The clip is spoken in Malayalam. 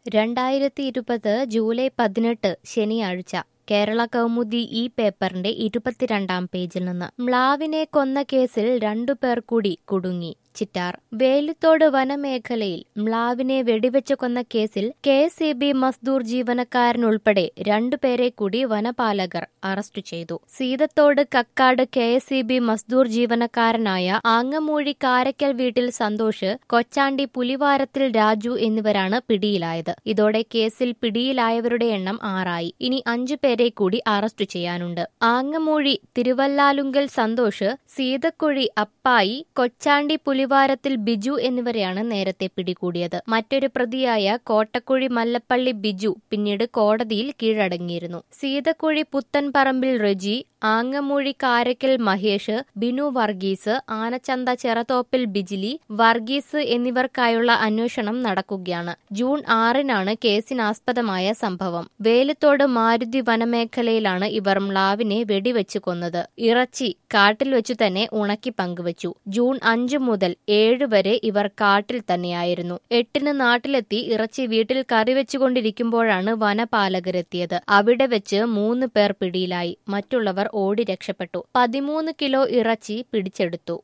2020 ജൂലൈ 18 ശനിയാഴ്ച കേരള കൗമുദി ഈ പേപ്പറിന്റെ 22-ാം പേജിൽ നിന്ന് മ്ലാവിനെ കൊന്ന കേസിൽ 2 പേർ കൂടി കുടുങ്ങി. ചിറ്റാർ വേലിത്തോട് വനമേഖലയിൽ മ്ലാവിനെ വെടിവെച്ച് കൊന്ന കേസിൽ KSEB മസ്ദൂർ ജീവനക്കാരനുൾപ്പെടെ 2 പേരെ കൂടി വനപാലകർ അറസ്റ്റ് ചെയ്തു. സീതത്തോട് കക്കാട് KSEB മസ്ദൂർ ജീവനക്കാരനായ ആങ്ങമൂഴി കാരക്കൽ വീട്ടിൽ സന്തോഷ്, കൊച്ചാണ്ടി പുലിവാരത്തിൽ രാജു എന്നിവരാണ് പിടിയിലായത്. ഇതോടെ കേസിൽ പിടിയിലായവരുടെ എണ്ണം 6 ഇനി 5 പേരെ കൂടി അറസ്റ്റ് ചെയ്യാനുണ്ട്. ആങ്ങമൂഴി തിരുവല്ലാലുങ്കൽ സന്തോഷ്, സീതക്കുഴി അപ്പായി, കൊച്ചാണ്ടി പുലിവാരത്തിൽ ബിജു എന്നിവരെയാണ് നേരത്തെ പിടികൂടിയത്. മറ്റൊരു പ്രതിയായ കോട്ടക്കുഴി മല്ലപ്പള്ളി ബിജു പിന്നീട് കോടതിയിൽ കീഴടങ്ങിയിരുന്നു. സീതക്കുഴി പുത്തൻപറമ്പിൽ റെജി, ആങ്ങമൂഴി കാരക്കൽ മഹേഷ്, ബിനു വർഗീസ്, ആനച്ചന്ത ചെറത്തോപ്പിൽ ബിജിലി വർഗീസ് എന്നിവർക്കായുള്ള അന്വേഷണം നടക്കുകയാണ്. ജൂൺ 6-നാണ് കേസിനാസ്പദമായ സംഭവം. വേലിത്തോട് മാരുതി വനമേഖലയിലാണ് ഇവർ മ്ലാവിനെ വെടിവെച്ച് കൊന്നത്. ഇറച്ചി കാട്ടിൽ വെച്ചു തന്നെ ഉണക്കി പങ്കുവച്ചു. ജൂൺ 5 മുതൽ 7 വരെ ഇവർ കാട്ടിൽ തന്നെയായിരുന്നു. 8-ന് നാട്ടിലെത്തി ഇറച്ചി വീട്ടിൽ കറിവെച്ചുകൊണ്ടിരിക്കുമ്പോഴാണ് വനപാലകരെത്തിയത്. അവിടെ വെച്ച് 3 പേർ പിടിയിലായി. മറ്റുള്ളവർ ഓടി രക്ഷപ്പെട്ടു. 13 കിലോ ഇറച്ചി പിടിച്ചെടുത്തു.